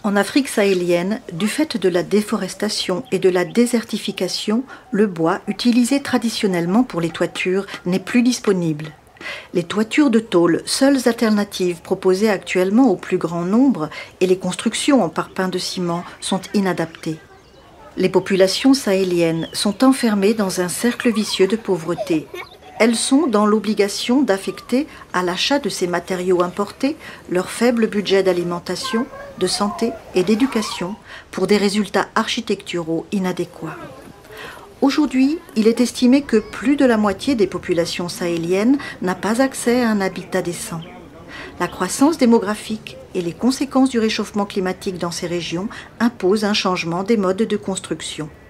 En Afrique sahélienne, du fait de la déforestation et de la désertification, le bois utilisé traditionnellement pour les toitures n'est plus disponible. Les toitures de tôle, seules alternatives proposées actuellement au plus grand nombre, et les constructions en parpaing de ciment sont inadaptées. Les populations sahéliennes sont enfermées dans un cercle vicieux de pauvreté. Elles sont dans l'obligation d'affecter à l'achat de ces matériaux importés leur faible budget d'alimentation, de santé et d'éducation pour des résultats architecturaux inadéquats. Aujourd'hui, il est estimé que plus de la moitié des populations sahéliennes n'a pas accès à un habitat décent. La croissance démographique et les conséquences du réchauffement climatique dans ces régions imposent un changement des modes de construction.